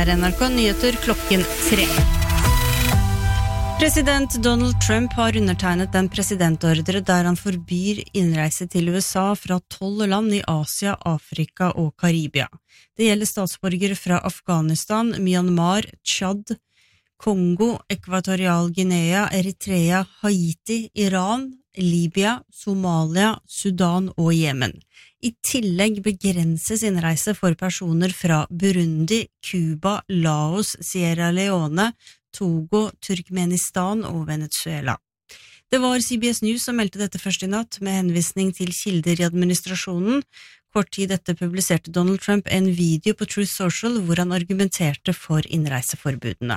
NRK Nyheter klokken 3. President Donald Trump har undertegnet en presidentordre der han forbyr innreise til USA fra 12 land i Asia, Afrika og Karibia. Det gjelder statsborgere fra Afghanistan, Myanmar, Tsjad, Kongo, Ekvatorial Guinea, Eritrea, Haiti, Iran, Libya, Somalia, Sudan og Jemen. I tillegg begrenses innreise for personer fra Burundi, Cuba, Laos, Sierra Leone, Togo, Turkmenistan og Venezuela. Det var CBS News som meldte dette først i natt med henvisning til kilder i administrasjonen. Kort tid etter publiserte Donald Trump en video på Truth Social hvor han argumenterte for innreiseforbudene.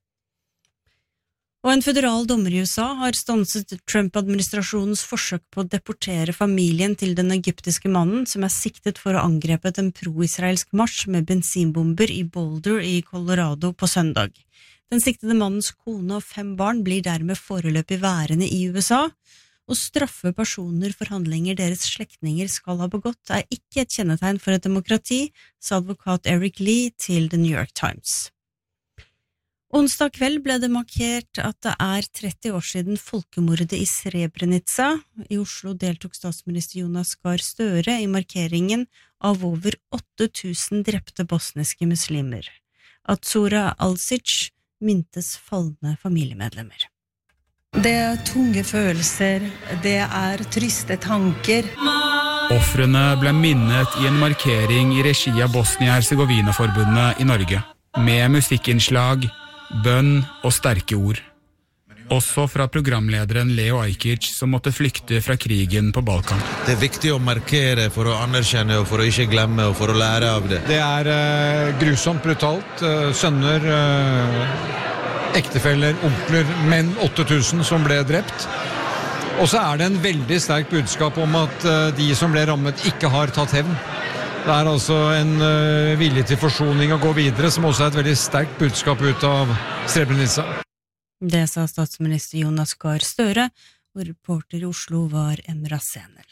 Og en føderal dommer i USA har stanset Trump-administrasjonens forsøk på å deportere familien til den egyptiske mannen som siktet for å ha angrepet en pro-israelsk marsj med bensinbomber i Boulder i Colorado på søndag. Den siktede mannens kone og 5 barn blir dermed foreløpig værende i USA, og straffe personer for handlinger deres slektninger skal ha begått ikke et kjennetegn for et demokrati, sa advokat Eric Lee til The New York Times. Onsdag kveld ble det markert at det 30 år siden folkemordet i Srebrenica. I Oslo deltok statsminister Jonas Gahr Støre i markeringen av over 8000 drepte bosniske muslimer. Atzura Alsic mintes falne familiemedlemmer. Det tunge følelser, det triste tanker. Offrene ble minnet i en markering i regi av Bosnia-Herzegovina-forbundet i Norge, med musikkinnslag, bønn og sterke ord. Også fra programlederen Leo Ajkic som måtte flykte fra krigen på Balkan. Det viktig å markere for å anerkjenne og for å ikke glemme og for å lære av det. Det grusomt brutalt. Sønner, ektefeller, onkler, menn 8000 som ble drept. Og så det en veldig sterk budskap om at de som ble rammet ikke har tatt hevn. Det altså en vilje til forsoning å gå videre, som også et veldig sterkt budskap ut av Srebrenica. Det sa statsminister Jonas Gahr Støre, og reporter i Oslo var Emra Senel.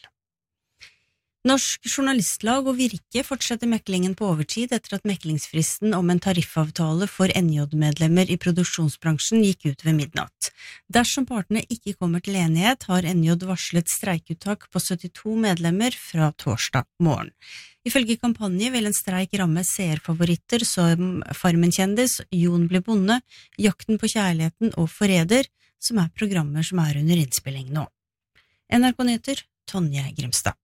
Norsk Journalistlag og Virke fortsetter meklingen på overtid etter at meklingsfristen om en tariffavtale for NJ-medlemmer i produksjonsbransjen gikk ut ved midnatt. Dersom partene ikke kommer til enighet, har NJ varslet streikuttak på 72 medlemmer fra torsdag morgen. Ifølge kampanje vil en streik ramme seerfavoritter som Farmen kjendis, Jon blir bonde, Jakten på kjærligheten og Forræder, som programmer som under innspilling nå. NRK Nyheter, Tonje Grimstad.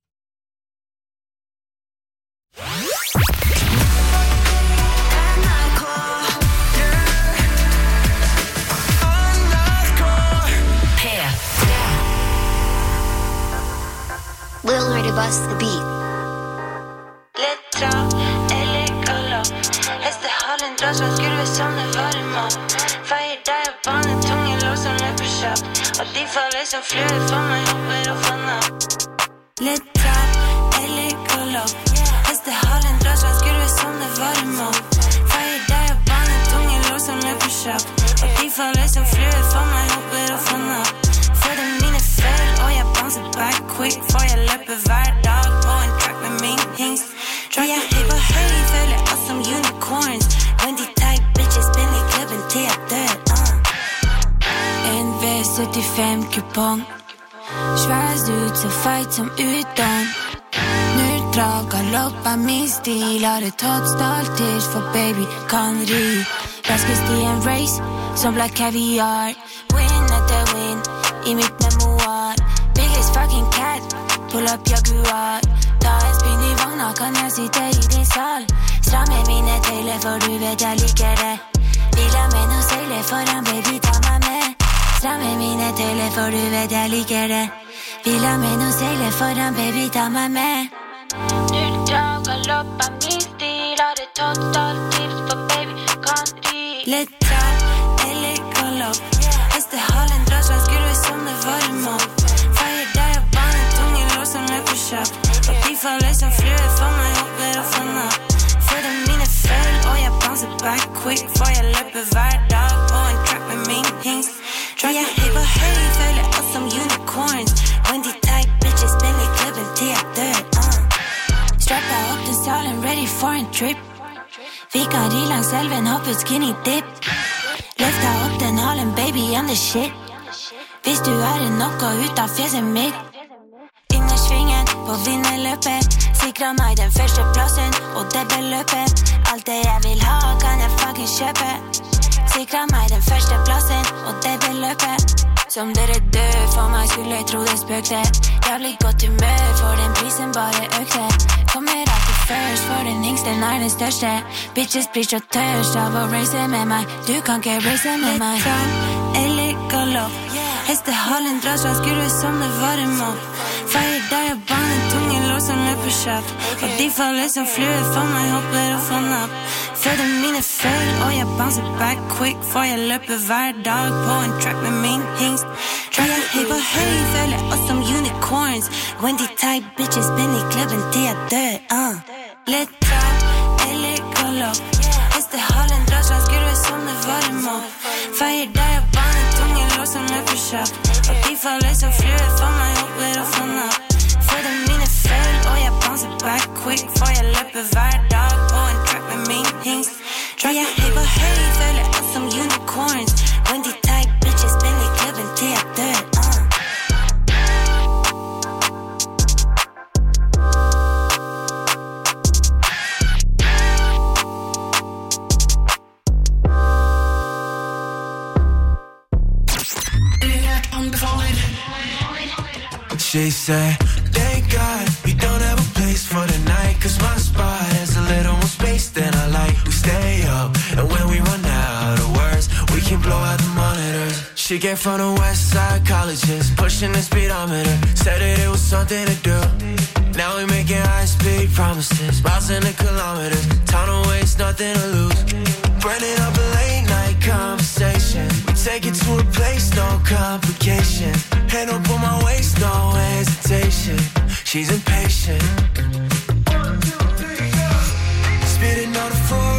We'll ready bust the beat. Litt trav, eller galopp. Hestehalen drar som skurve som det var en mål. Feier deg og banen, tunge lås som løper kjapt. Og de faller som fluer for meg, hopper og fanner. Litt trav, eller galopp. Hestehalen drar som skurve som det var en mål. Feier deg og banen, tunge lås som løper kjapt. Og de faller som fluer for meg, hopper og fanner. Fødder mine feil, og jeg bouncer back quick. For jeg løper hver dag på en track med min hings. Tror jeg på høy, føler oss som unicorns. When de tight bitches spinner i klubben til jeg dør. En V75-kupong. Sværs ut så fight som utom. Nulldrag, galopp min stil. Har et hot stalltish for baby kan ri. Raskest i en race som ble kaviar. Win etter win i mitt memoir. Biggest fucking cat, pull up Jaguar. Ta en spinn i vogna, kan jeg sitte i din sal. Stramme mine tøyler, for du vet jeg liker det. Vil ha med noe seile foran, baby, ta meg med. Stramme mine tøyler, for du vet jeg liker det. Vil ha med noe seile foran, baby, ta meg med. Nulldrag, galopp min stil. Har et totalt tips for baby, kan ri. Litt trav, eller galopp. Hestehalen drar som skurve som det var en mål. Feier deg og banen, tunge lås som løper kjapt. Og de faller som fluer for meg, hopper og fanner. Fødder mine føl, og jeg bouncer back quick. For jeg løper hver dag på en track med min hings. Tror jeg på høy, føler oss som unicorns. When de tight bitches spinner i klubben til jeg dør. Strappa opp den salen, ready for en trip. Fikar I langs elven, hoppet skinny dip. Løfta opp den halen, baby, I'm the shit. Hvis du noe ut av fjeset mitt. Inner svingen på vinnerløpet. Sikret meg den første plassen, og det beløpet. Alt det jeg vil ha, kan jeg fucking kjøpe. Sikret meg den første plassen, og det beløpet. Som dere dør, for meg skulle jeg tro det spøkte. Jævlig godt humør, for den prisen bare økte. Kommer alltid først, for den yngsten den største. Bitches blir så tørst av å race med meg. Du kan ikke race med meg. Litt fram, eller galopp. Hestehalen drar fra skurve som det var en mobb. Feier der jeg banen, tunge lås som løper kjapt. Og de faller som flue, for meg hopper og får napp. Fødder mine føl, og jeg bouncer back quick. For jeg løper hver dag på en track med min hingst. Tror jeg høy på høy, føler oss som unicorns. When de tight bitches spinner I klubben til jeg dør, Litt trapp, eller galopp. Hestehalen drar fra skurve som det var en mobb. Feier der jeg banen, tunge lås som løper kjapt. Og de faller som flue, for meg hopper og får napp. Fødder mine føl, og jeg bouncer back quick. For jeg løper hver dag på en track med min hingst. Tror jeg høy på høy, føler oss som unicorns. When de tight bitches spinner I klubben til jeg dør, She said, thank God we don't have a place for the night. Cause my spot has a little more space than I like. We stay up, and when we run out of words, we can blow out the monitors. She came from the west side colleges, pushing the speedometer. Said that it was something to do. Now we making high-speed promises, miles in the kilometers. Time to waste, nothing to lose. Burning up a late-night conversation. We take it to a place, no complication. Hand up on my waist, no hesitation. She's impatient. Spitting on the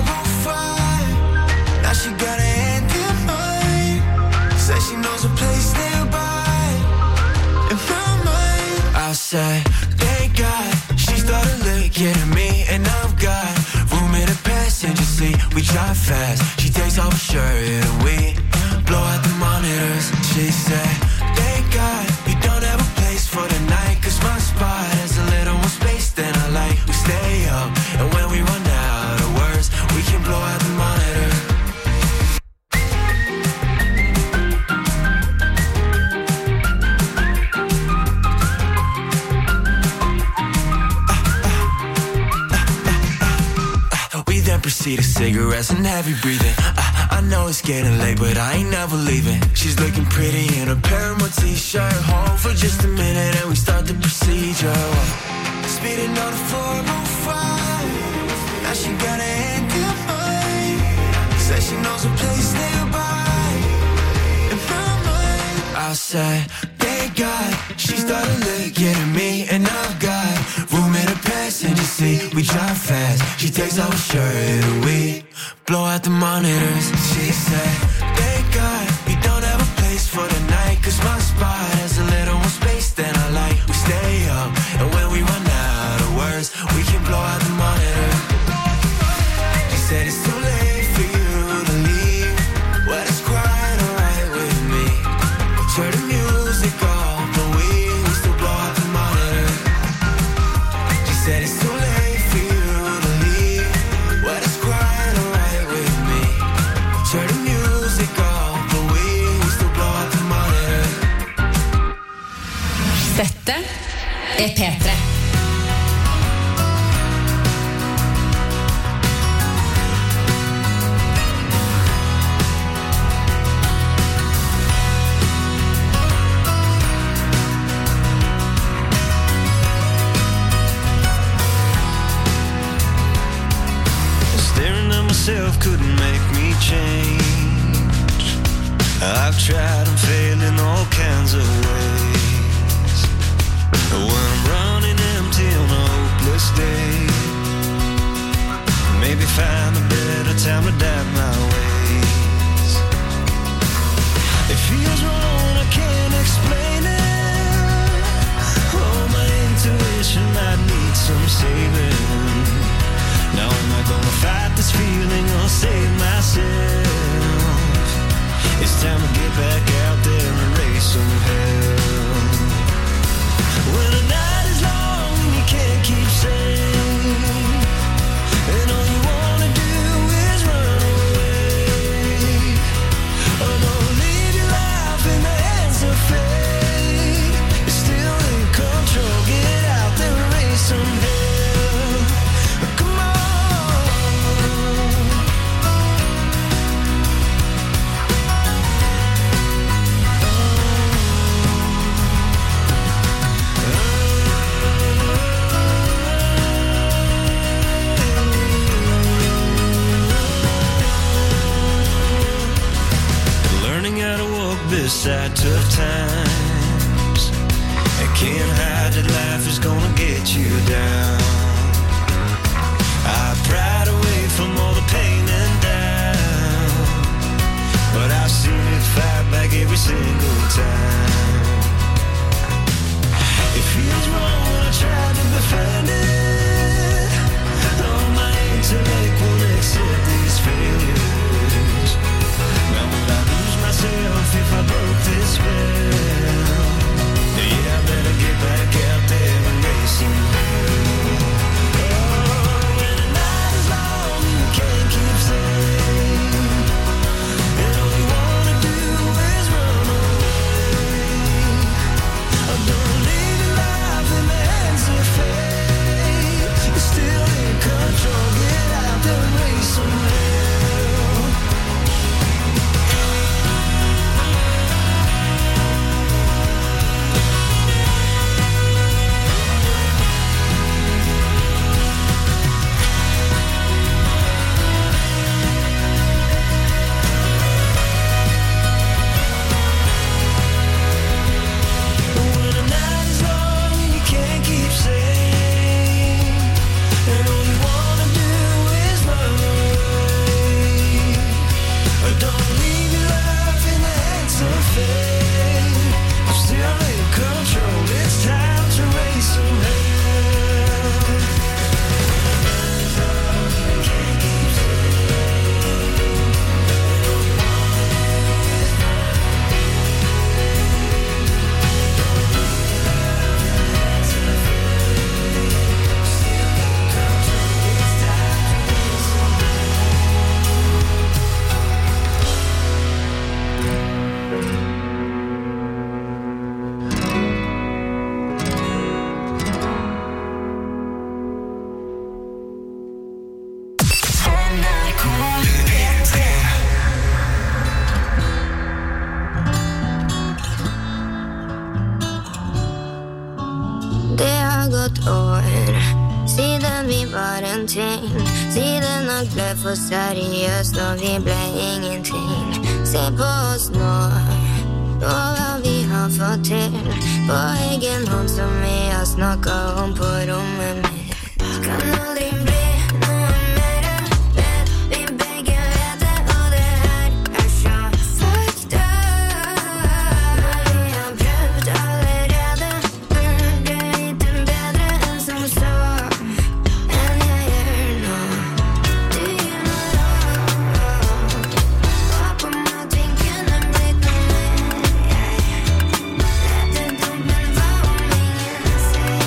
405. Now she got a hand in mine. Says she knows a place nearby. In my mind, I said, thank God. She started looking at me, and I've got room in the passenger seat. We drive fast. She takes off her shirt, and we blow out the monitors. She said, thank God we don't have a place for the night. Cause my spot has a little more space than I like. We stay up, and when we run out of words, we can blow out the monitor. We then proceed to cigarettes and heavy breathing. I know it's getting late, but I ain't never leaving. She's looking pretty in a Paramore t-shirt. Home for just a minute and we start the procedure. Speeding on the 405. Now she got a hand in mine. Says she knows a place nearby. In my mind, I said, thank God. She started looking at me, and I've got room in the passenger seat. We drive fast. She takes off her shirt and we blow out the monitors. She said, thank God we don't have a place for the night. Cause my spot has a little more space than I like. We stay up, and when we run out of words, we can blow out the monitor. She said it's too late for you to leave. Well, it's quite alright with me. Turn the music off, but we still blow out the monitor. She said it's too late for you to leave. Well, it's quite alright with me. Turn the music off, but we still blow out the monitor. Dette P3. Staring at myself couldn't make me change. I've tried and failed in all kinds of ways. When I'm running empty on a hopeless day, maybe find a better time to adapt my ways. It feels wrong, I can't explain it. Oh, my intuition might need some saving. Now Am I gonna fight this feeling or save myself? It's time to get back out there and raise some hell. When the night is long and you can't keep safe, and all you wanna do is run away. Oh, don't leave your life in the hands of fate. You're still in control. Get out there and raise some hell. Come on. Learning how to walk beside tough times. I can't hide that life is gonna get you down. I pried away from all the pain and doubt, but I've seen it fight back every single time. It feels wrong when I try to defend it. All my intellect won't accept these failures. Now would I lose myself if I broke this spell? Yeah, I better get back out there and raise some hell. Oh, when the night is long and you can't keep safe, and all you wanna do is run away. Oh, don't leave your life in the hands of fate. You're still in control. Get out there and raise some hell. When the night is long and you can't keep safe, and all you wanna do is run away. Don't leave your life in the hands of fate. I'm still in control. It's time to raise some hell. Can't keep Det har gått år siden vi var en ting. Siden alt ble for seriøst og vi ble ingenting. Se på oss nå, og hva vi har fått til. På egen hånd som vi har snakket om på rommet mitt. Kan aldri bli noe mer. Vet vi begge vet det, og det her er så fucked up. Når vi har prøvd allerede, burde vite bedre enn som så. Enn jeg gjør nå. Du gjør meg råd. Håp om at vi kunne blitt noe mer. Jeg lette opp, men hva om ingen ser?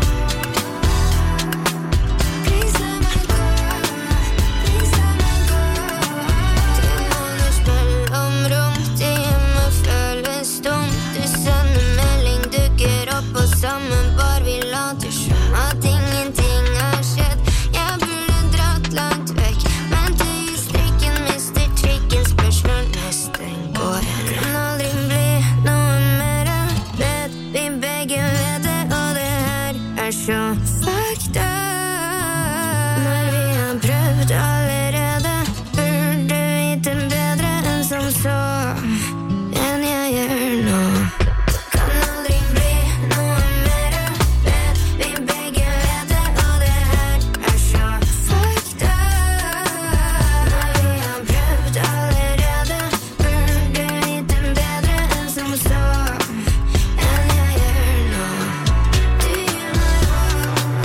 Please let me go. Please let me go. Du måler spill om rom. Det hjemme føles tomt. Du sender melding, dukker opp og sammen bare vi later som at ingenting har skjedd. Jeg burde dratt langt vekk, men du gir strikken, mister trikken. Spørsmål nesten går. Kan aldri bli noe mer. Vet vi begge vet det, og det her er så fucked up. Når vi har prøvd allerede, burde vite bedre enn som så. Enn jeg gjør nå. Kan aldri bli noe mer. Vet vi begge vet det, og det her er så fucked up. Når vi har prøvd allerede, burde vite bedre enn som så. Enn jeg gjør nå. Du gjør meg råd.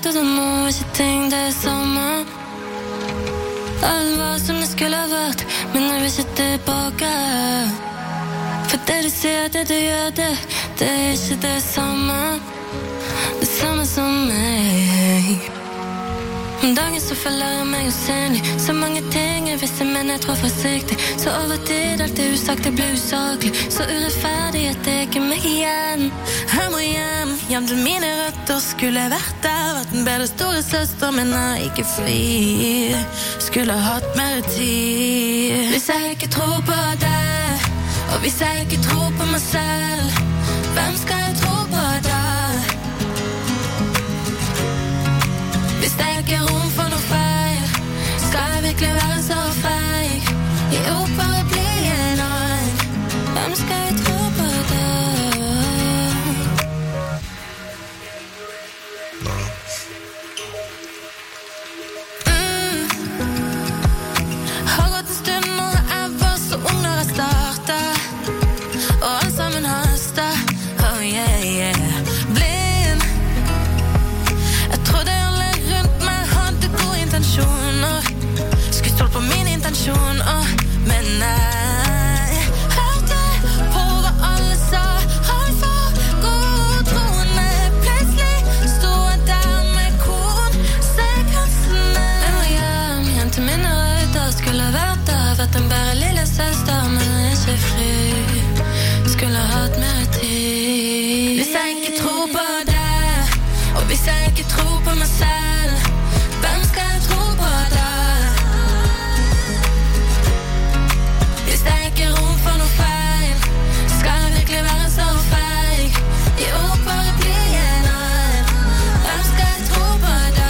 at det må ikke ting det samme. Alt var som det skulle ha vært, men jeg vil ikke tilbake. For det du sier, det du gjør, det ikke det samme. Det samme som meg. Om dagen så føler jeg meg usynlig. Så mange ting jeg visste, men jeg tror forsiktig. Så over tid alt det usagt, det ble usaklig. Så urettferdig at det ikke meg igjen. Jeg må hjem til mine røtter. Skulle vært der, vært en bedre store søster, men jeg er ikke fri. Skulle hatt mer tid. Hvis jeg ikke tror på deg, og hvis jeg ikke tror på meg selv, hvem skal jeg tro på da? Hvis det ikke er rom for noe feil, skal jeg virkelig være så feig? Jo, bare bli en annen. Hvem skal jeg tro på da? Har gått en stund når jeg var så ung når jeg startet, og alt sammen hastet. Oh yeah, yeah. Blind. Jeg trodde alle rundt meg hadde gode intensjoner. Skulle stole på mine intensjoner, men jeg hørte på hva alle sa. Alt for god troende. Plutselig stod jeg der med konsekvensene. Jeg må hjem til mine røtter. Skulle vært der, vært en bare lille søster, men jeg er ikke fri. Skulle hatt mer tid. Hvis jeg ikke tror på deg, og hvis jeg ikke tror på meg selv, hvem skal jeg tro på da? Hvis det ikke er rom for noe feil, skal jeg virkelig være så feig? Jo, bare bli en annen. Hvem skal jeg tro på da?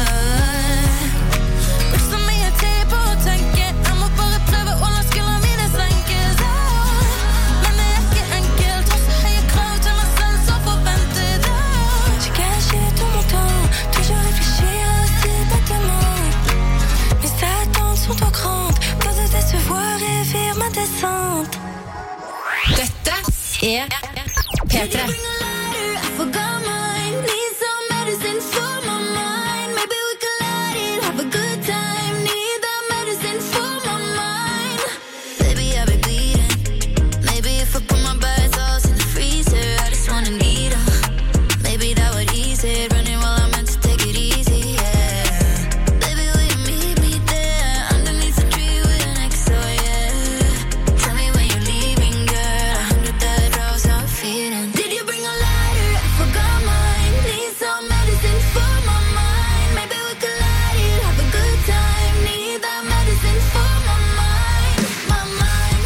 Brukt så mye tid på å tenke, jeg må bare prøve å la skuldrene mine senkes. Men det er ikke enkelt, har så høye krav til meg selv, så forventet det. Je cache tout mon temps, toujours réfléchir à ces bâtiments. Mes attentes sont trop grandes, pas de décevoir et vivre ma descente. Dette P3. I forgot mine, need some medicine for my mind. Maybe we could light it, have a good time. Need that medicine for my mind. Baby, I've been bleeding. Maybe if I put my bad thoughts in the freezer, I just wanna need 'em. Maybe that would ease it, running while I'm meant to take it easy, yeah. Baby, will you meet me there, underneath the tree with an XO, yeah. Tell me when you're leaving, girl, 100 dead rows I'm feeding. Did you bring a lighter? I forgot mine. Need some medicine for my mind. Maybe we could light it, have a good time. Need that medicine for my mind, my mind.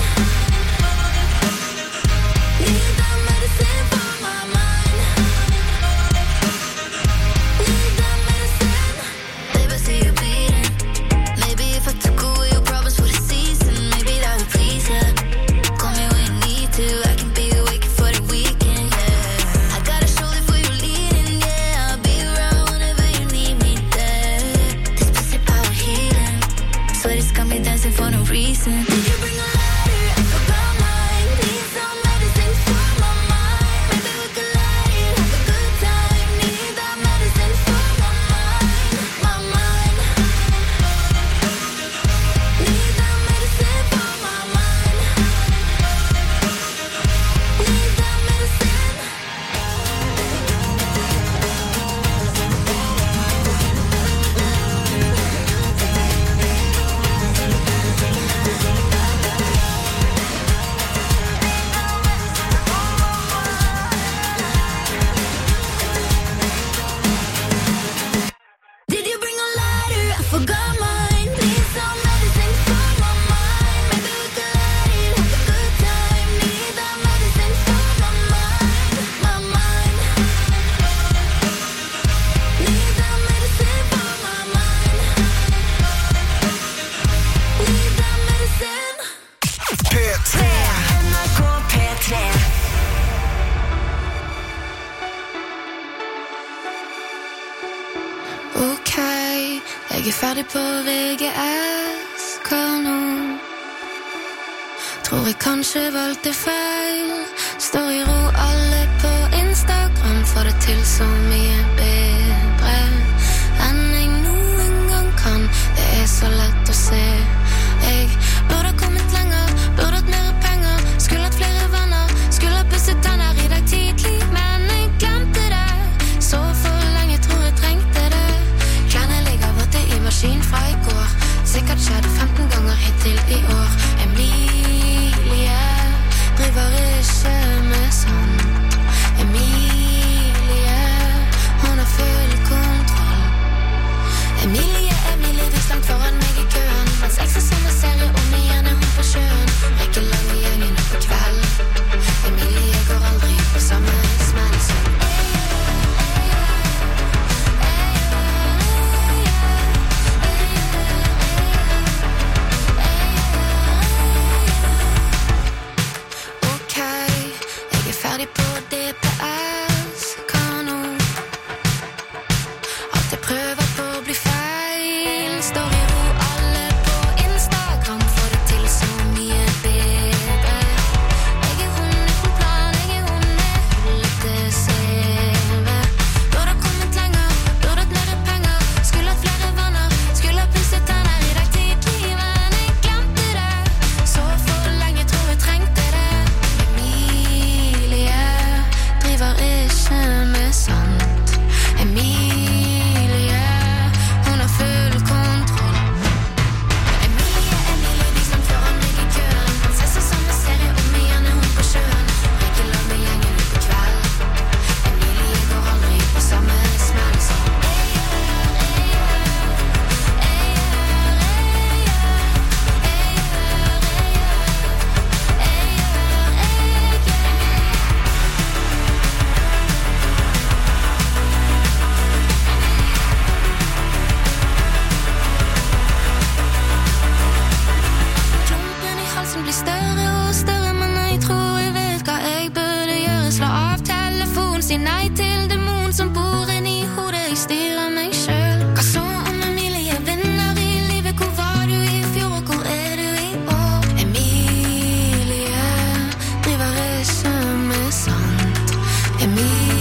Need that medicine for my mind. Need that medicine. Babe, I see you bleeding. Maybe if I took away your problems for the season, maybe that would please ya. Call me when you need to, I can be awake for the weekend, yeah. I got a shoulder for you leaning, yeah. I'll be around whenever you need me there. This pussy power healing, sweat it's got me dancing for no reason. Did you bring a lighter? I forgot mine. Need some medicine for my mind. Maybe we could light it, have a good time. Need that medicine for my mind, my mind. Need that medicine for my mind. Need that medicine. Did you bring a lighter? I forgot mine. Need some medicine for my mind. Maybe we could light it, have a good time. Need that medicine for my mind, my mind. Need that medicine for my mind. Need that medicine. P3. NRK P3. Ok, jeg er ferdig på VGS. Hva nå? Tror jeg kanskje valgte feil. Står i ro alle på Instagram, får det til så mye bedre. så lett å se. Jeg burde kommet lenger, burde hatt mer penger, skulle hatt flere venner, skulle ha pusset tenner I dag tidlig, men jeg glemte det. Så for lenge tror jeg trengte det. Klærne ligger våte I maskin fra I går, sikkert skjedde 15 ganger hittil I år. Emilie driver ikke med sånt. Emilie, hun har full kontroll. Emilie, vi slangt foran meg I køen, mens jeg ser sånne serier om igjen hun på sjøen. Rekker lange gjengen på kveld. Emilie går aldri på samme smell som ferdig på DPS, hva nå? Alt jeg prøver på blir feil. Står I ro alle på Instagram, får det til så mye bedre. Jeg hun uten plan, jeg hun hullete CV. Burde kommet lenger, burde hatt mer penger, skulle hatt flere venner, skulle ha pusset tenner I dag tidlig, men jeg glemte det. Så for lenge tror jeg trengte det. Driver ikke med sånt. Emilie, hun har full kontroll. Emilie, vi slangt foran meg I køen, ser så samme serie om igjen hun på sjøen. Rekker lag med gjengen på kveld. Emilie går aldri på samme smell som blir større og større, men jeg tror jeg vet hva jeg burde gjøre. Slå av telefon, si nei til demon som bor inni hodet, jeg styrer meg selv. Hva så om Emilie vinner I livet? Hvor var du I fjor, og hvor du I år? Emilie driver ikke med sånt. Emilie.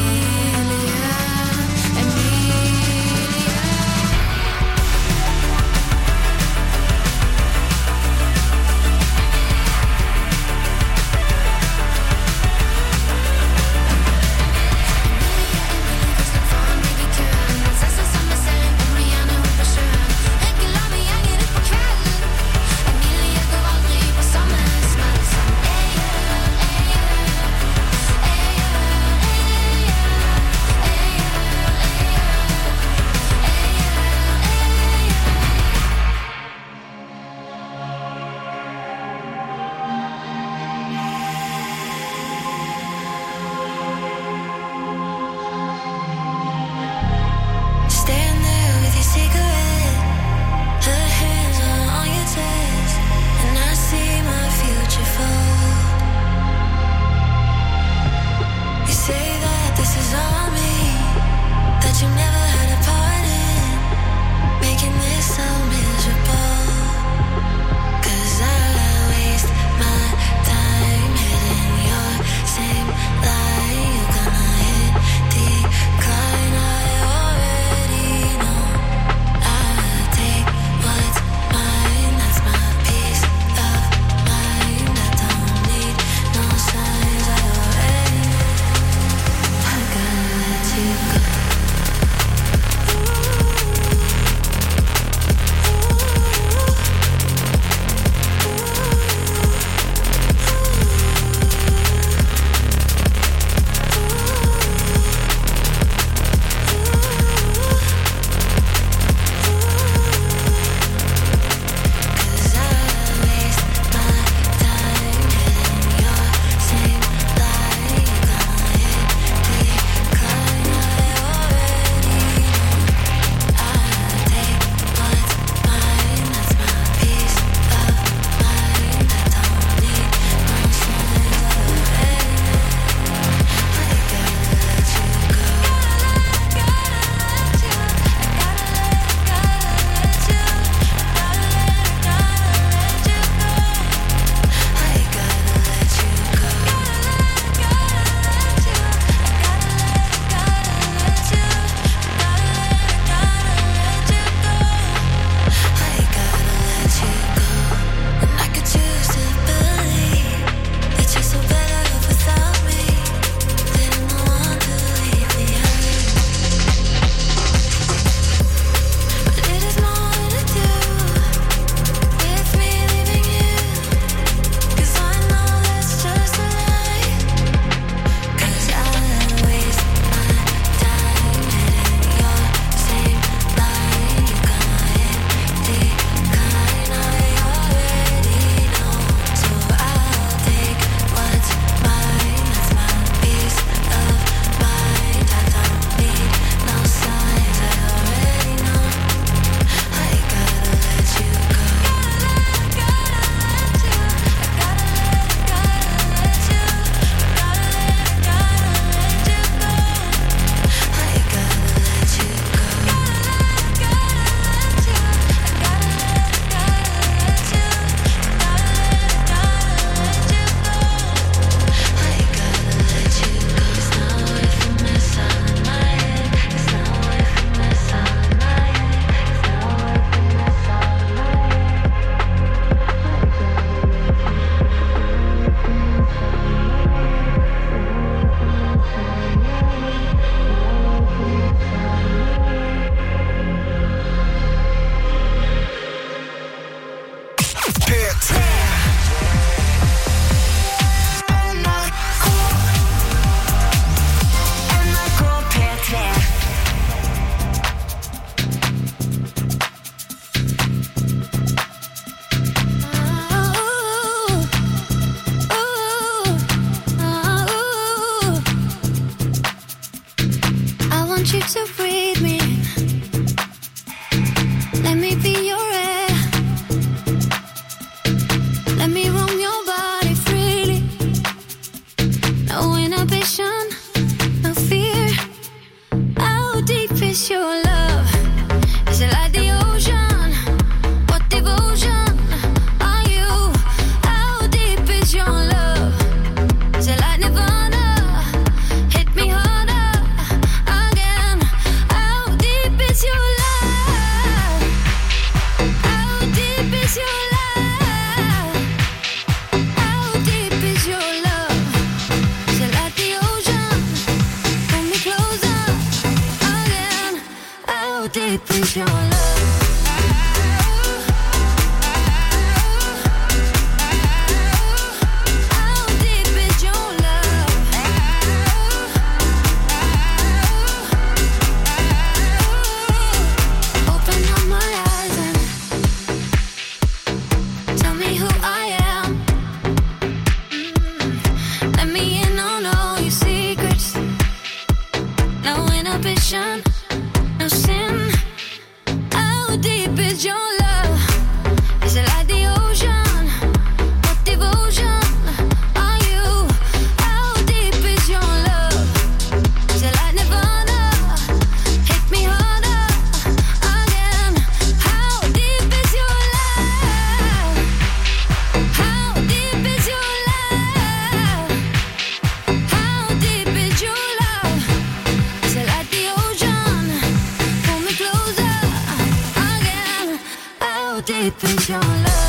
deep is your love?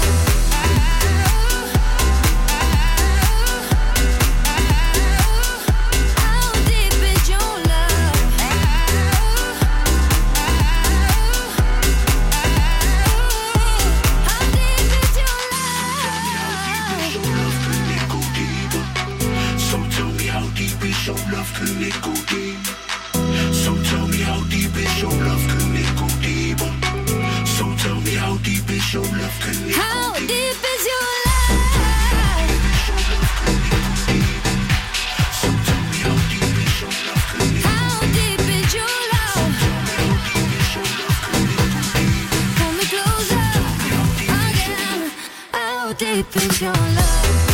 Your love, can it go deep? So tell me how deep is your love, can it go deep? So tell me how deep is your love, can it go deep? How deep is your love? So tell me how deep is your love, can it go deep? How deep is your love? Pull me closer again. How deep is your love?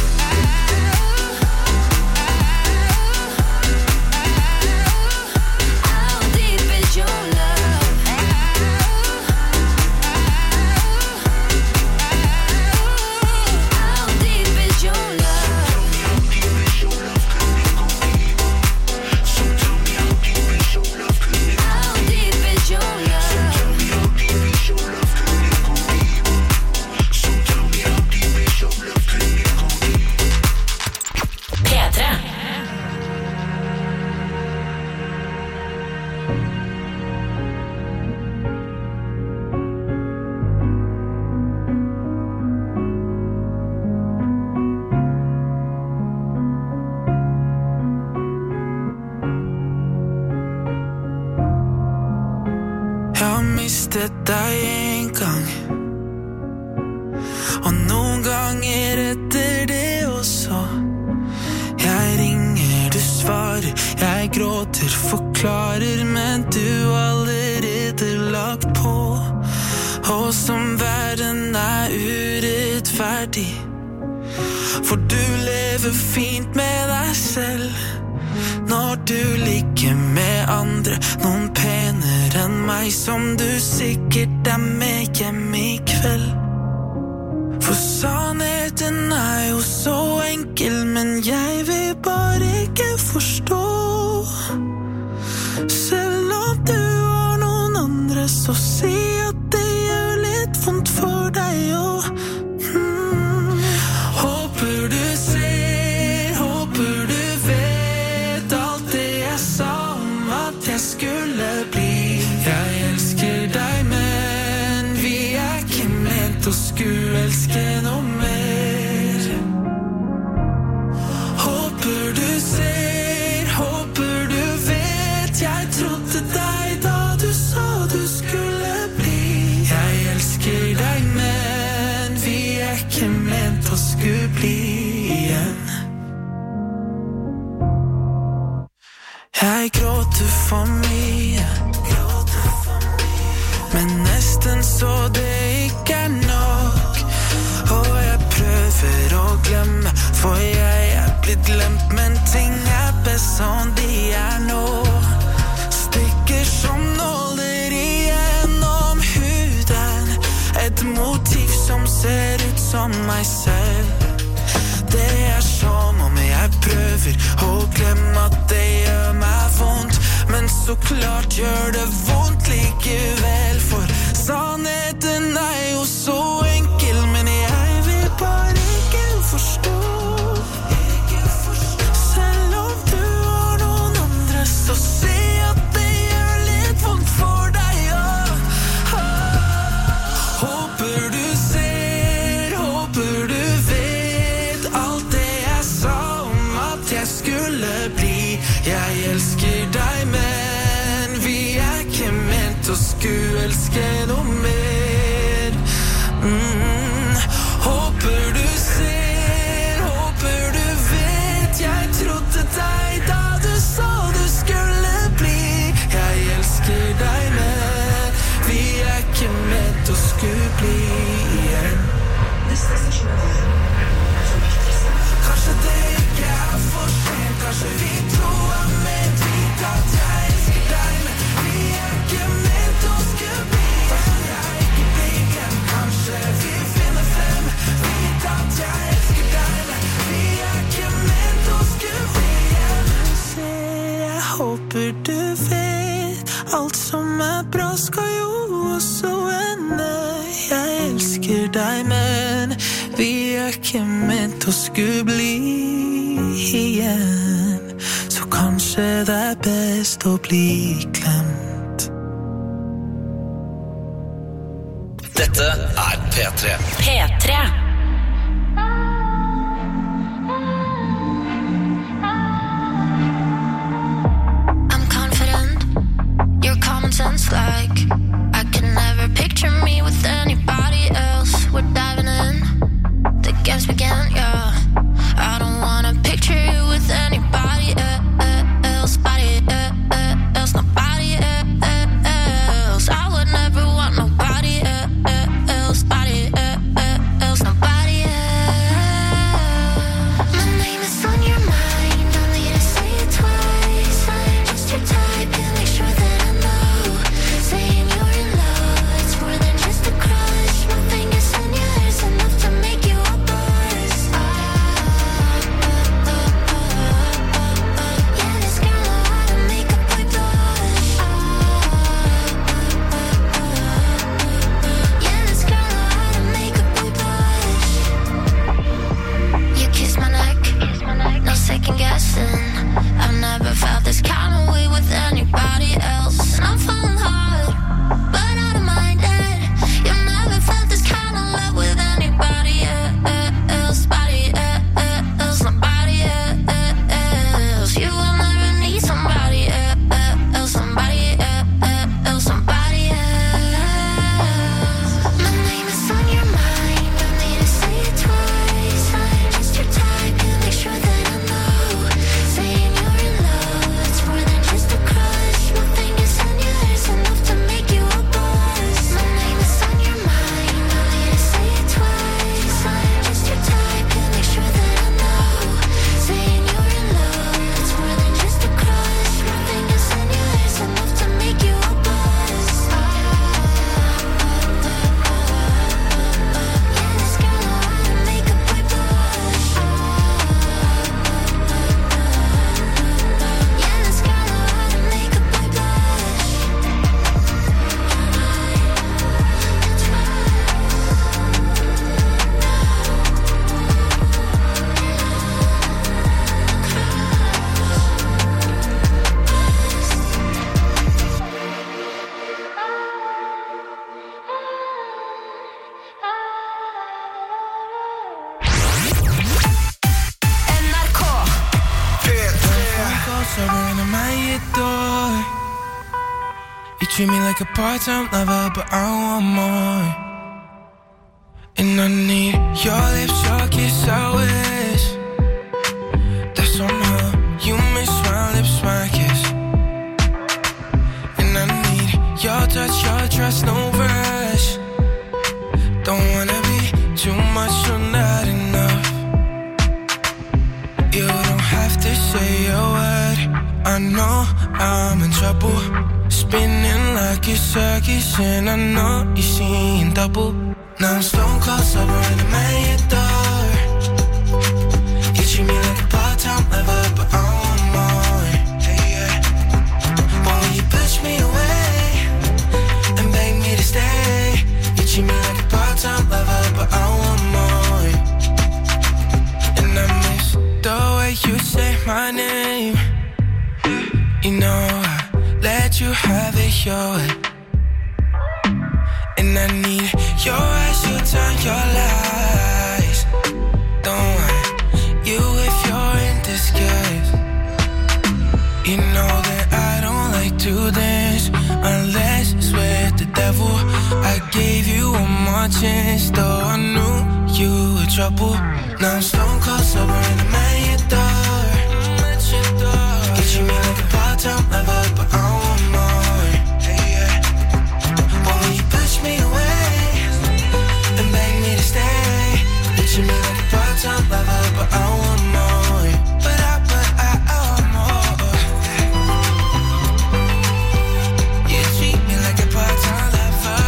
Deg en gang Og noen ganger etter det også Jeg ringer, du svarer Jeg gråter, forklarer Men du allerede lagt på Og som verden urettferdig For du lever fint med deg selv Når du ligger med andre Noen penere enn meg Som du sikkert med hjem i kveld For sannheten jo så enkel Men jeg vil bare ikke forstå Selv om du har noen andre Så si at det gjør litt vondt for deg og Håper du ser, håper du vet Alt det jeg sa om at jeg skulle bli Jeg elsker deg, men vi ikke ment å skulle elske noe mer Håper du ser, håper du vet Jeg trodde deg da du sa du skulle bli Jeg elsker deg, men vi ikke ment å skulle bli igjen Jeg gråter for mye Men nesten så det ikke nok Og jeg prøver å glemme For jeg blitt glemt Men ting best som de nå Stikker som nåler igjennom huden Et motiv som ser ut som meg selv Det som om jeg prøver å glemme at det gjør meg vondt Men så klart gjør det vondt likevel For sannheten jo så enkel Men jeg vil bare ikke forstå Selv om du har noen andre Så si at det gjør litt vondt for deg Håper du ser, håper du vet Alt det jeg sa om at jeg skulle bli Jeg elsker deg, men vi ikke ment å skulle elske noe mer Håper du ser, håper du vet Jeg trodde deg da du sa du skulle bli Jeg elsker deg, men vi ikke ment å skulle bli igjen Kanskje det ikke for sent Kanskje vi to ment Vite at jeg elsker deg Men vi ikke ment å skulle bli Kanskje jeg ikke blir glemt Kanskje vi finner frem Vite at jeg elsker deg Men vi ikke ment å skulle bli igjen Se, jeg håper du vet Alt som bra skal jo også ende Jeg elsker ikke ment å skulle bli igjen. Så kanskje det er best å bli glemt. Dette er P3. P3. I'm confident, your common sense like I can never picture me with anybody else. We're diving in, the games begin, yeah. I don't wanna picture you with anybody else, else, nobody else. I would never want nobody else, else, nobody else. My name is on your mind, don't need to say it twice. I'm just your type, and make sure that I know. Saying you're in love, it's more than just a crush. My fingers in your hair's enough to make you a buzz. Yeah, this girl know how to make a boy blush. Yeah, this girl know how to make a boy blush. You kiss my neck, no second guessing. I've never felt this kind of way with anybody else. And I'm falling hard, but I don't mind it. You've never felt this kind of love with anybody else, nobody else. You will never need somebody else, somebody else, somebody else. My name is on your mind, don't need to say it twice. I'm just your type, and make sure that I know. Saying you're in love, it's more than just a crush. My fingers in your hair's enough to make you a buzz. My name is on your mind, don't need to say it twice. I'm just your type, and make sure that I know. Saying you're in love, it's more than just a crush. My fingers in your hair's enough to make you a buzz. Yeah, this girl know how to make a boy blush. Yeah, this girl know how to make a boy blush. NRK. You treat me like a part-time lover, but I want more. And I need your lips, your kiss, I wish that somehow you miss my lips, my kiss. And I need your touch, your trust, no rush. Don't wanna be too much or not enough. You don't have to say a word. I know I'm in trouble, spinning like a circus, and I know you're seeing double. Now I'm stone cold sober and I'm at your door. You treat me like a part-time lover, but I want more. Hey, yeah. But when you push me away and beg me to stay, you treat me like a part-time lover, but I want more. And I miss the way you say my name. You know I let you have it your way. And I need your eyes, you turn your lies. Don't want you if you're in disguise. You know that I don't like to dance unless it's with the devil. I gave you one more chance, though I knew you were trouble. Now I'm stone cold sober and I'm at your door. You treat me like a part-time lover, but I want more. Hey, yeah. But when you push me away and beg me to stay, you treat me like a part-time lover, but I want more. But I want more. You treat me like a part-time lover.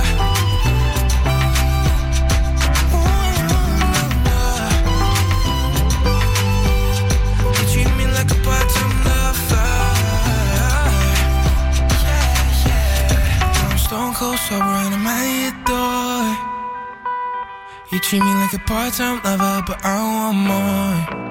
You treat me like a part-time lover. Yeah, yeah. I'm stone cold sober and I'm at your door. You treat me like like a part-time lover, but I want more.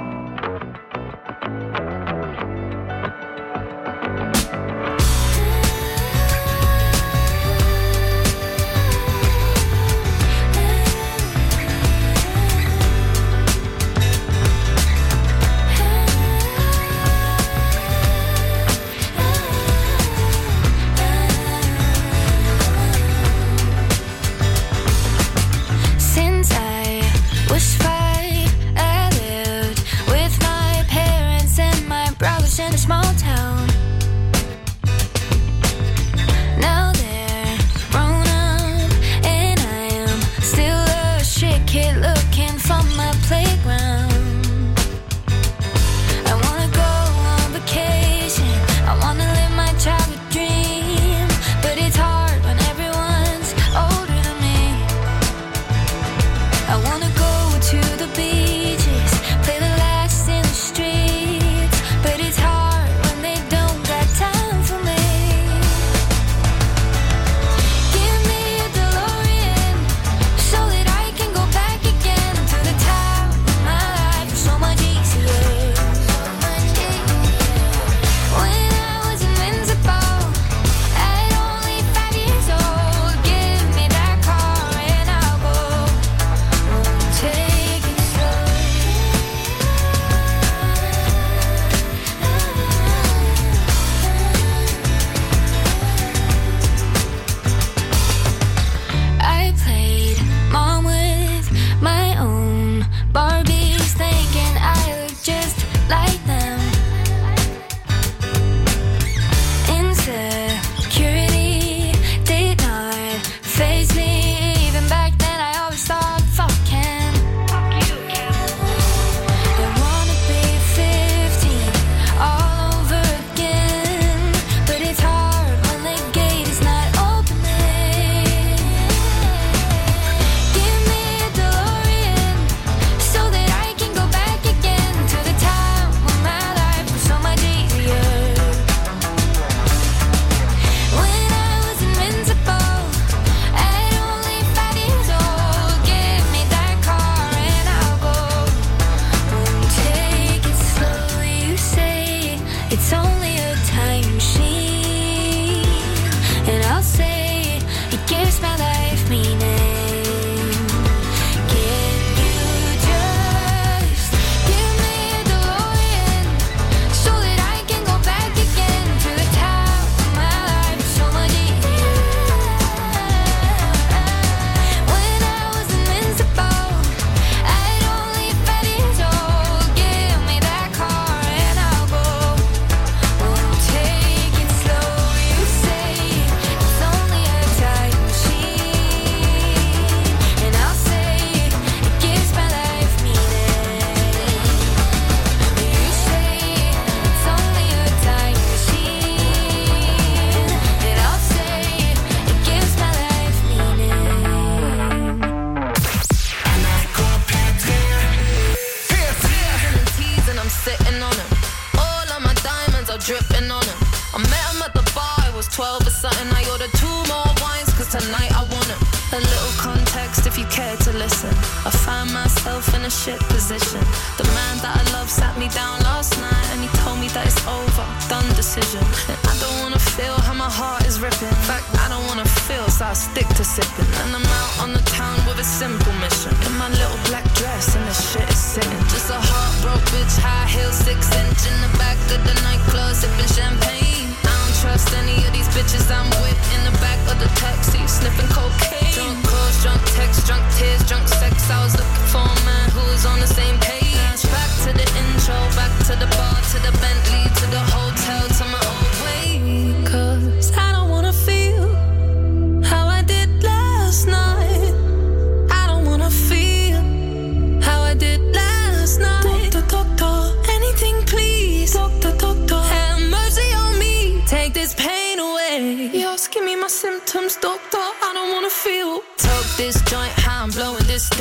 Just give me my symptoms, doctor, I don't wanna feel. Toke this joint, how I'm blowing this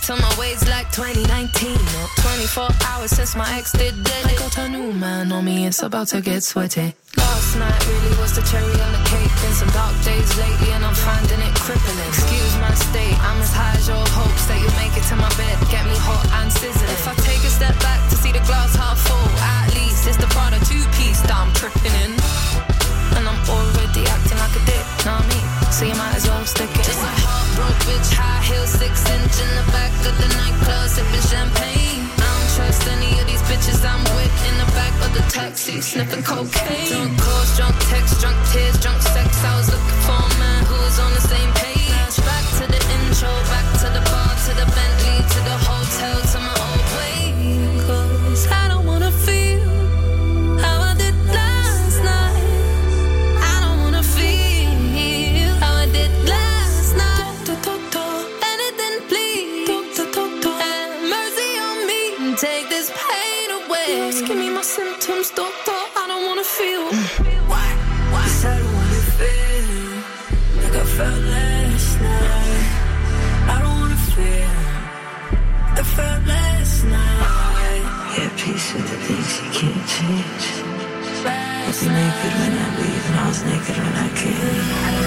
till my waist like 2019. Or 24 hours since my ex did it. I got a new man on me, it's about to get sweaty. Last night really was the cherry on the cake. Been some dark days lately and I'm finding it crippling. Excuse my state, I'm as high as your hopes that you'll make it to my bed, get me hot and sizzling. If I take a step back to see the glass half full, at least it's the Prada two-piece that I'm tripping in. And I'm already acting like a dick, know what I mean? So you might as well stick it. Just a heartbroken bitch, high heels, 6-inch in the back of the nightclub, sipping champagne. I don't trust any of these bitches I'm with in the back of the taxi, sniffing cocaine. Drunk calls, drunk texts, drunk tears, drunk sex. I was looking for a man who was on the same page. Back to the intro, back to the bar, to the Bentley, to the hotel, to my old way. 'Cause I don't wanna feel how I did last night. I don't wanna feel how I did last night. Anything please, have mercy on me and take this pain away. Just give me my symptoms, doctor, I don't wanna feel. Why? 'Cause I don't wanna feel like I felt last night. I don't wanna feel like I felt last night. Yeah, peace with the things you can't change. I was naked when I leave and I was naked when I came.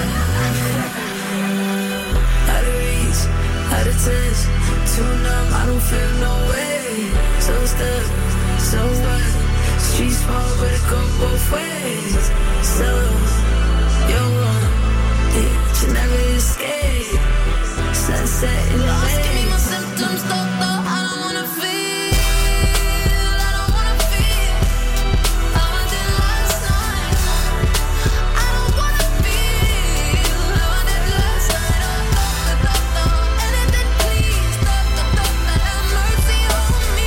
Out of reach, out of touch, too numb, I don't feel no way. So stuck, so what? Streets small but it go both ways. So, you're wrong, that you never escape. Sunset in the way. Give me my symptoms, doctor, I don't wanna feel. I don't wanna feel how I did last night. I don't wanna feel how I did last night. Oh, doctor, anything please, doctor, have mercy on me.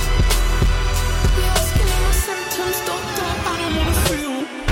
Yes, give me my symptoms, doctor, I don't wanna feel.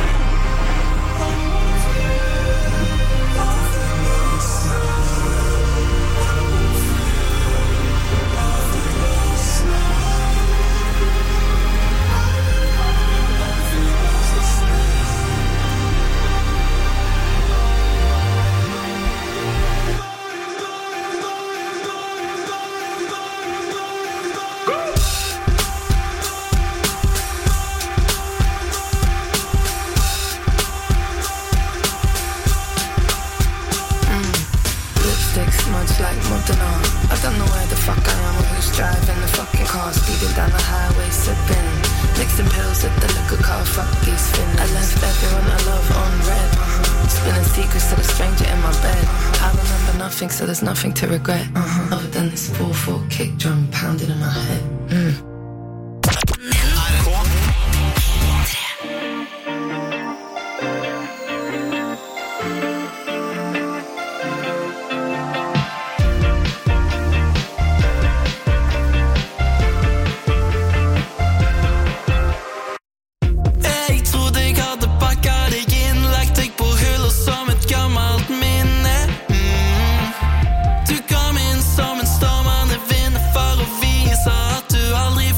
Much like Montana, I don't know where the fuck I am or who's driving the fucking car, speeding down the highway, sipping, mixing pills at the liquor car, fuck these fins. I left everyone I love on red, spilling secrets to the stranger in my bed. I remember nothing, so there's nothing to regret, other than this 4/4 kick drum pounding in my head. Du kom inn som en stormende vind for å vise at du aldri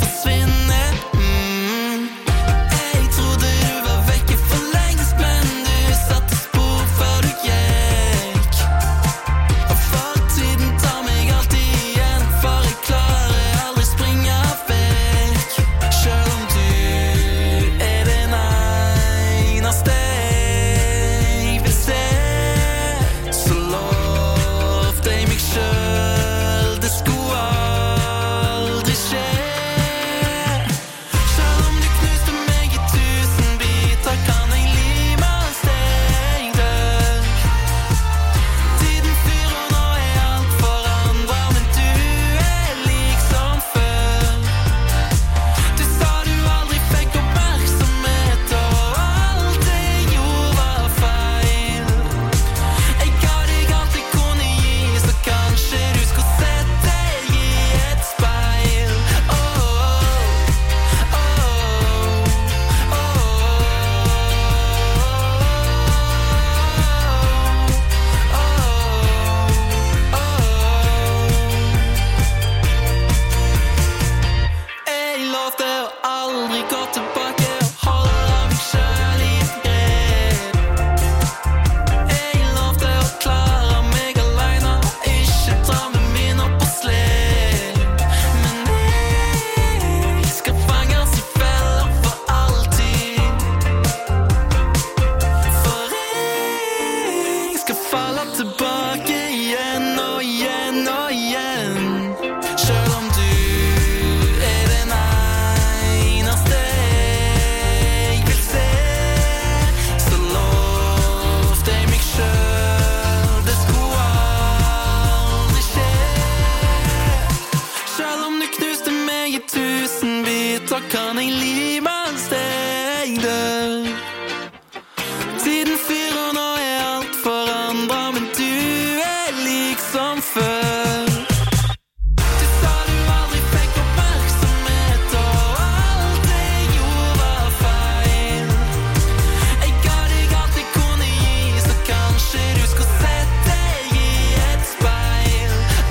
meg I 1000 biter, kan jeg lime hos deg dør. Tiden fyrer, nå alt forandret, men du lik som før. Du sa du aldri fikk oppmerksomhet, og alt jeg gjorde var feil. Jeg ga deg alt jeg kunne gi, så kanskje du skal sette deg I et speil.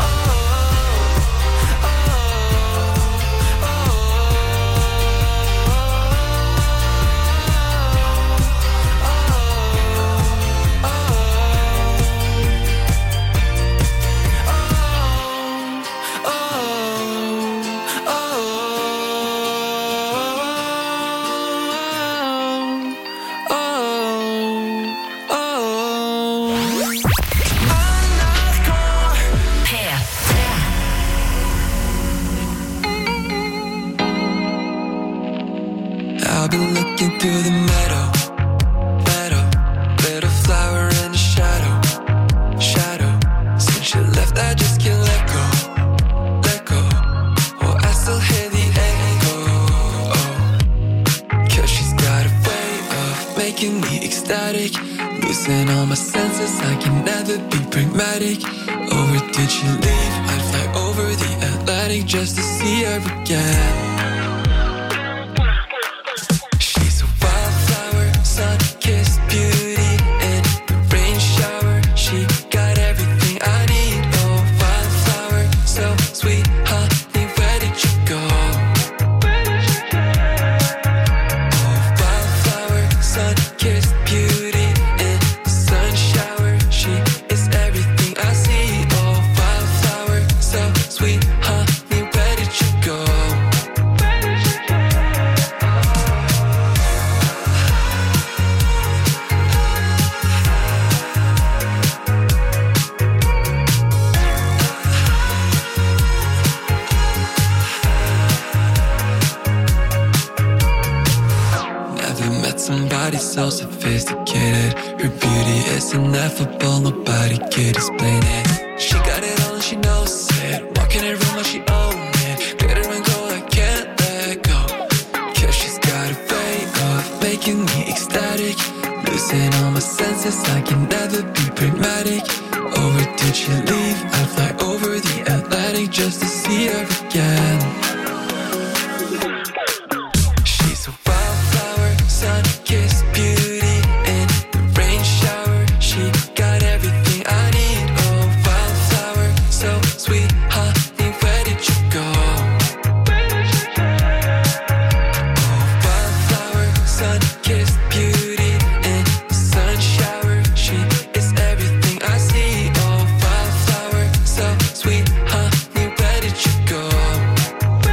I've been looking through the meadow, little flower in the shadow. Since you left, I just can't let go. Oh, I still hear the echo. Cause she's got a way of making me ecstatic, losing all my senses, I can never be pragmatic. Oh, where did she leave? I'd fly over the Atlantic just to see her again. Sun-kissed beauty in the rain shower. She got everything I need. Oh, wildflower, so sweet, honey, where did you go? Oh, wildflower, sun-kissed beauty in the sun shower. She is everything I see. Oh, wildflower, so sweet, honey, where did you go? Somebody so sophisticated, her beauty is ineffable, nobody could explain it. She got it all and she knows it, walking in a room like she owns it. Glitter and gold, I can't let go, cause she's got a way of making me ecstatic, losing all my senses, I can never be pragmatic. Oh, where did she leave? I'd fly over the Atlantic just to see her again. She's a wildflower, sun-kissed beauty in the rain shower. She got everything I need. Oh, wildflower, so sweet, honey, where did you go? Oh, wildflower, sun-kissed beauty in the sun shower. She is everything I see. Oh, wildflower, so sweet, honey, where did you go?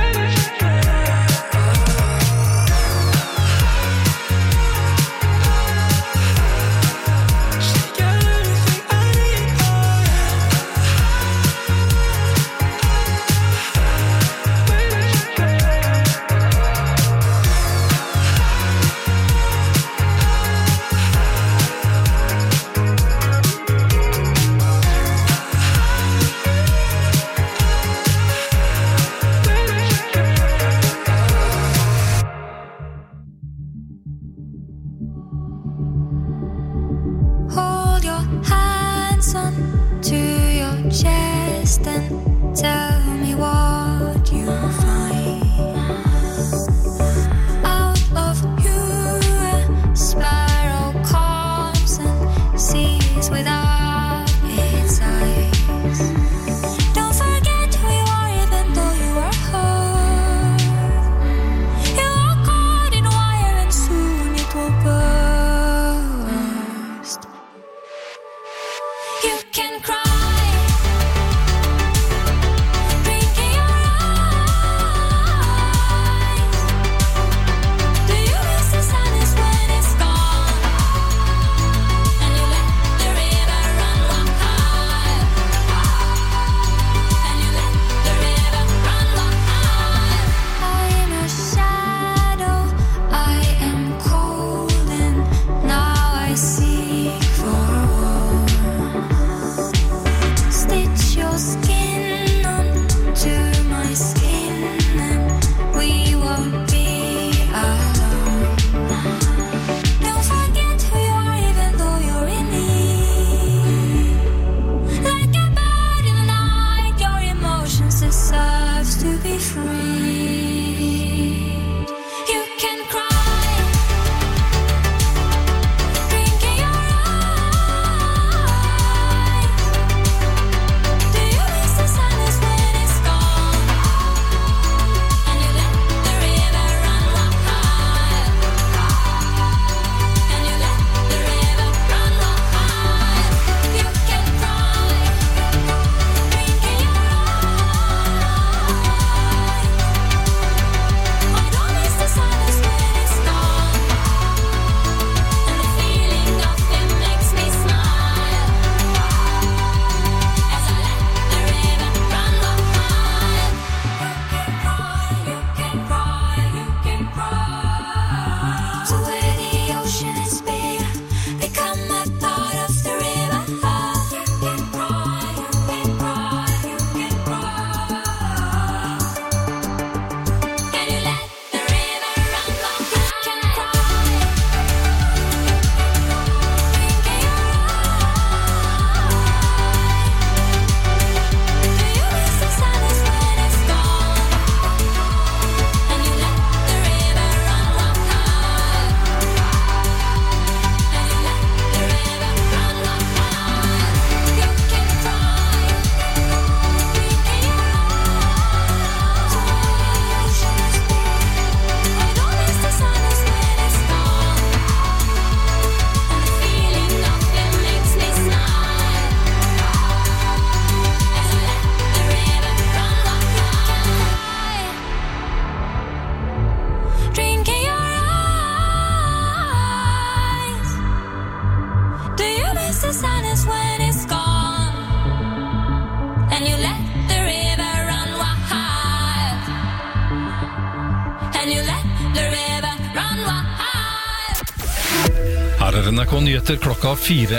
the river, run wild. Her NRK Nyheter klokka 4.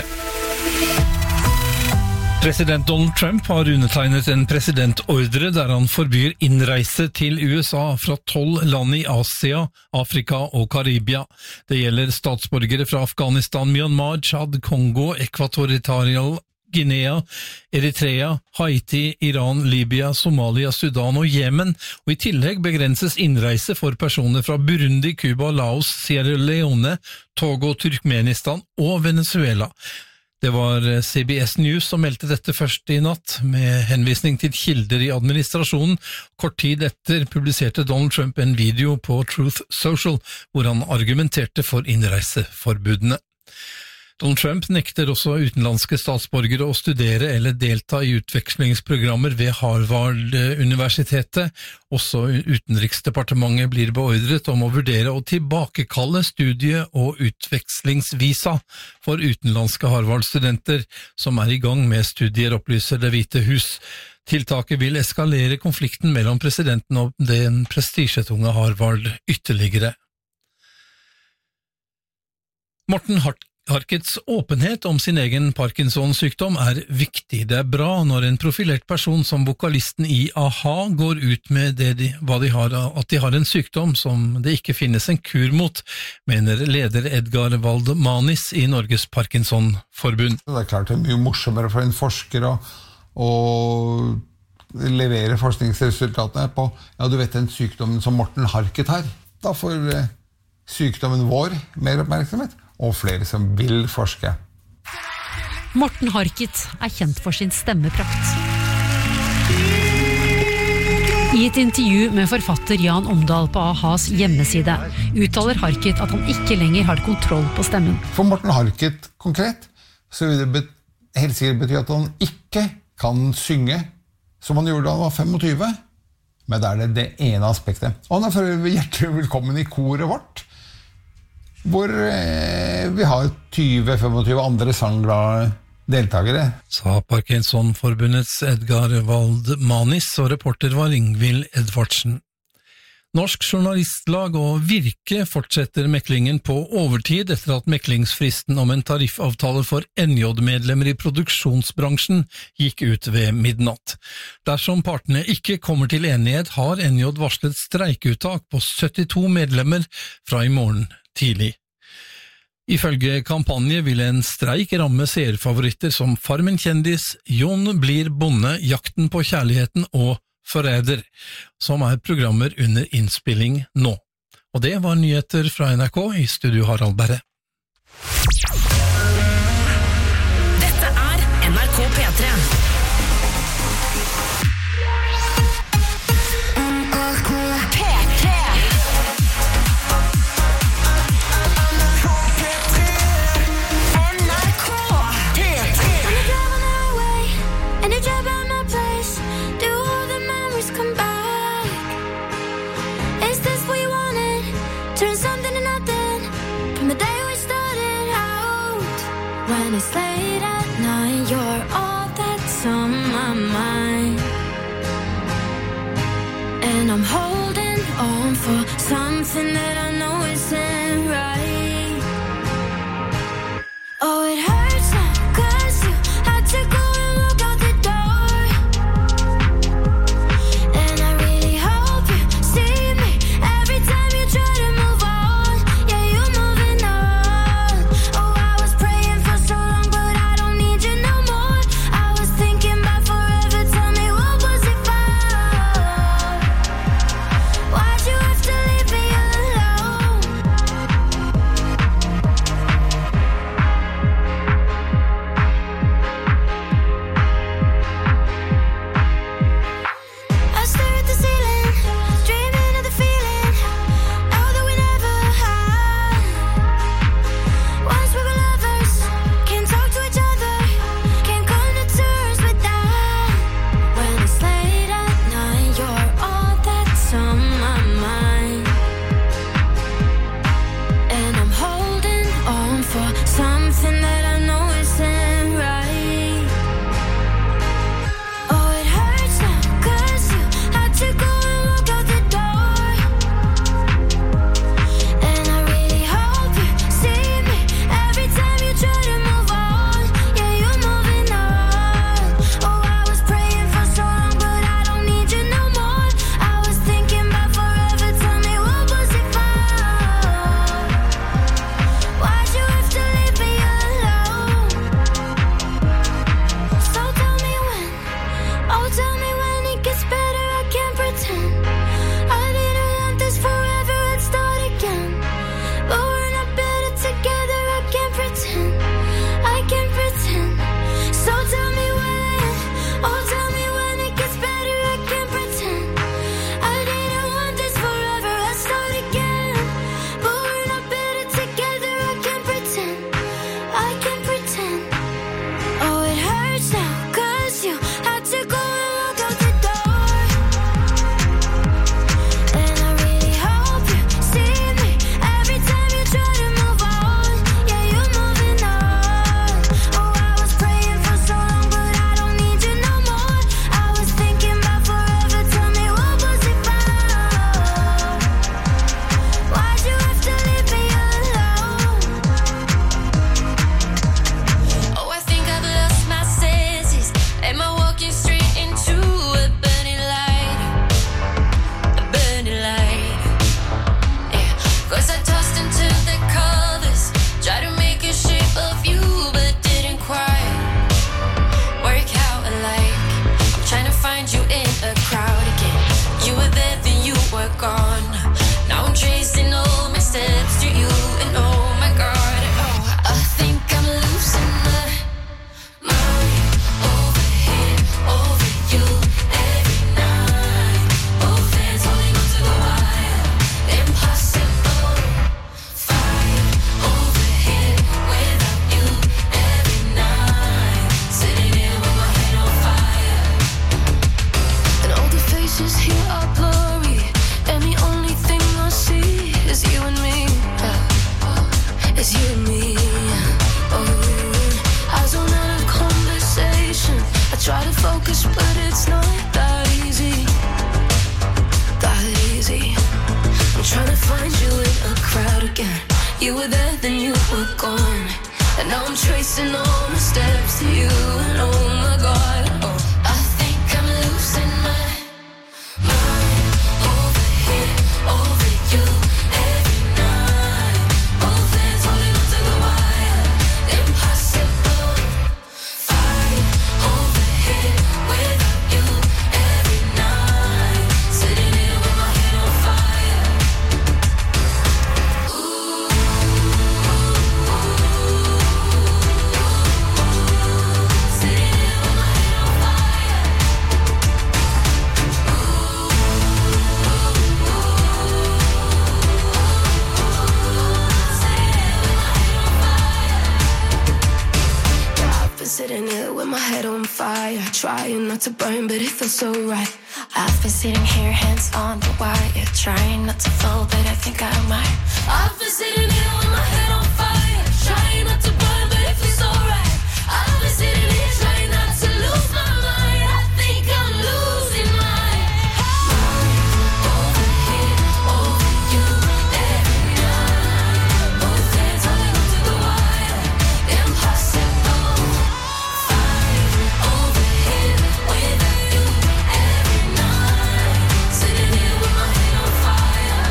President Donald Trump har undertegnet en presidentordre der han forbyr innreise til USA fra 12 land i Asia, Afrika og Karibia. Det gjelder statsborgere fra Afghanistan, Myanmar, Chad, Kongo, Ekvatorial Guinea, Eritrea, Haiti, Iran, Libya, Somalia, Sudan og Yemen, og i tillegg begrenses innreise for personer fra Burundi, Cuba, Laos, Sierra Leone, Togo, Turkmenistan og Venezuela. Det var CBS News som meldte dette først i natt, med henvisning til kilder i administrasjonen. Kort tid etter publiserte Donald Trump en video på Truth Social, hvor han argumenterte for innreiseforbudene. Donald Trump nekter også utenlandske statsborgere å studere eller delta i utvekslingsprogrammer ved Harvard-universitetet. Også Utenriksdepartementet blir beordret om å vurdere å tilbakekalle studie- og utvekslingsvisa for utenlandske Harvard-studenter som er i gang med studier, opplyser Det hvite hus. Tiltaket vil eskalere konflikten mellom presidenten og den prestisjetunge Harvard ytterligere. Morten Harkets åpenhet om sin egen Parkinson-sykdom er viktig. Det er bra når en profilert person som vokalisten i A-ha går ut med at de har en sykdom som det ikke finnes en kur mot, mener leder Edgar Waldmanis i Norges Parkinson-forbund. Det er klart det er mye morsommere for en forsker å levere forskningsresultatene på, ja, du vet den sykdommen som Morten Harket har. Da får sykdommen vår mer oppmerksomhet. Og flere som vil forske. Morten Harket er kjent for sin stemmeprakt. I et intervju med forfatter Jan Omdal på A-has hjemmeside uttaler Harket at han ikke lenger har kontroll på stemmen. For Morten Harket konkret, så vil det helt sikkert bety at han ikke kan synge som han gjorde da han var 25. Men det er det ene aspektet. Og han er for hjertelig velkommen i koret vårt, hvor vi har 20-25 andre sangglade deltagere. Sa Parkinson-forbundets Edgar Waldmanis, og reporter var Ingvild Edvardsen. Norsk Journalistlag og Virke fortsetter meklingen på overtid etter at meklingsfristen om en tariffavtale for NJ-medlemmer i produksjonsbransjen gikk ut ved midnatt. Dersom partene ikke kommer til enighet, har NJ varslet streikeuttak på 72 medlemmer fra i morgen tidlig. Ifølge kampanje vil en streik ramme seerfavoritter som Farmen kjendis, Jon blir bonde, Jakten på kjærligheten og Forræder, som er programmer under innspilling nå. Og det var nyheter fra NRK, i studio Harald Berre. Dette er NRK P3. When it's late at night, you're all that's on my mind. And I'm holding on for something that I know isn't right. Oh, it hurts now, 'cause you had to go and walk out the door. And I really hope you see me every time you try to move on. Yeah, you're moving on. Oh, I was praying for so long, but I don't need you no more. I was thinking about forever, tell me what was it for? Why'd you have to leave me alone? were gone. And now I'm tracing all my steps to you. And oh my God, oh, I think I'm losing my mind. Over here, over you, every night. Both hands holding onto the wire. Impossible. Fight over here without you every night. Sitting here with my head on fire. Sitting here with my head on fire, trying not to burn, but it feels so right. I've been sitting here, hands on the wire, trying not to fall, but I think I might. I've been sitting here with my head on fire, trying not to burn, but it feels alright. I've been sitting here trying not to lose my mind. I think I'm losing my mind. Over here, over you, every night. Both hands holding onto the wire. Impossible. Fight over here without you every night. Sitting here with my head on fire.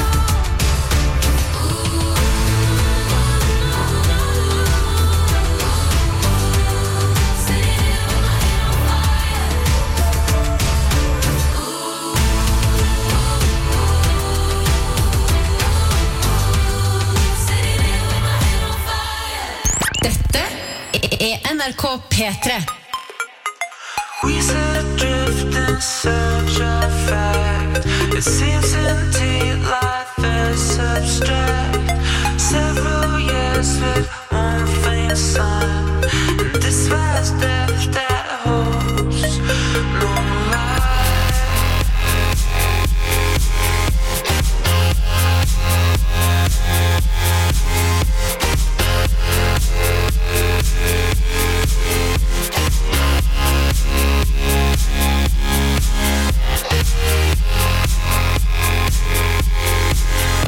Dette er NRK P3. We set adrift in search of fact. It seems indeed life is abstract. Several years with one faint sun. And this vast day